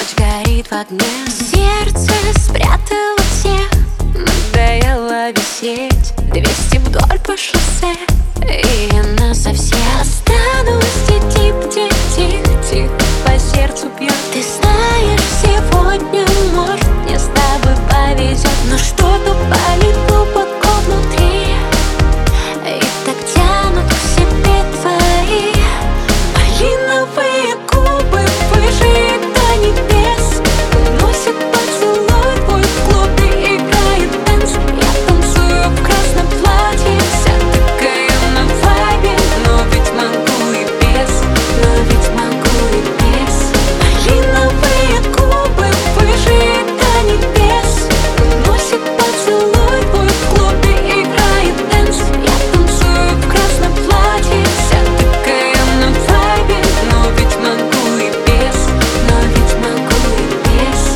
ночь горит в огне. Сердце спрятало всех, надоело висеть. 200 вдоль по шоссе, и я насовсем останусь идти, где тихо-тихо по сердцу бьет. Ты знаешь, сегодня, может, мне с тобой повезет, но что-то болит глубоко внутри, и так тянут к себе твои малиновые губы, выше до небес. Уносит поцелуй твой в клубе, играет дэнс. Я танцую в красном платье, вся такая на вайбе, но ведь могу и без, но ведь могу и без. Малиновые губы, выше до небес. Уносит поцелуй твой в клубе, играет дэнс. Я танцую в красном платье, вся такая на вайбе, но ведь могу и без, но ведь могу и без.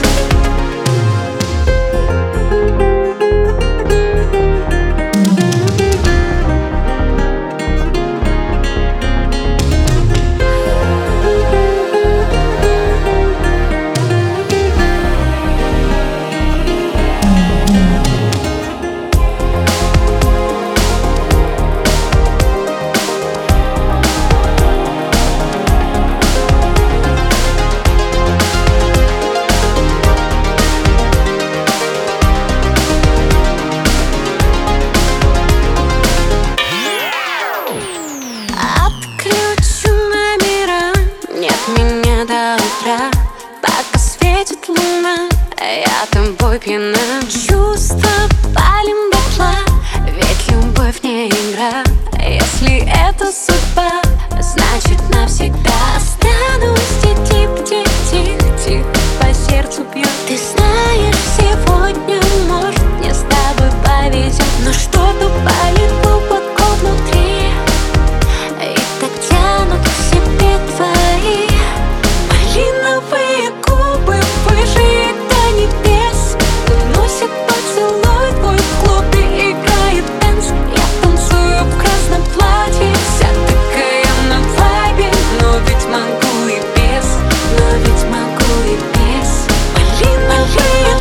Отключу номера, нет меня до утра. Пока светит луна, я тобой пьяна. Чувства палим дотла, ведь любовь не игра. Если это судьба, значит навсегда останусь идти, где тихо-тихо по сердцу бьет. Ты знаешь, сегодня, может, мне с тобой повезет, но что-то болит глубоко внутри, и так тянут к себе твои малиновые губы, выше до небес. Уносит поцелуй твой в клубе, играет дэнс. Я танцую в красном платье, вся такая на вайбе, но ведь могу и без, но ведь могу и без. Малиновые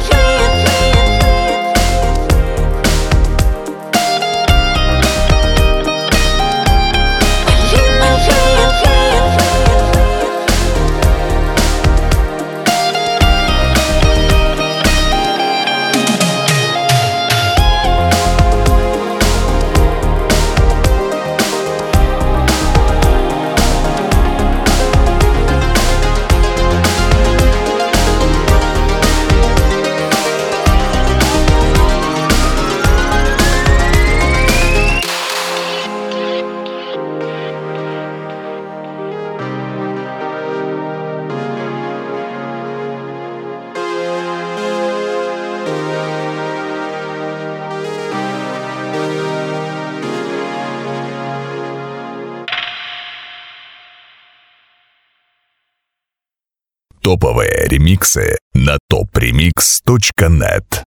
топовые ремиксы на topremix.net.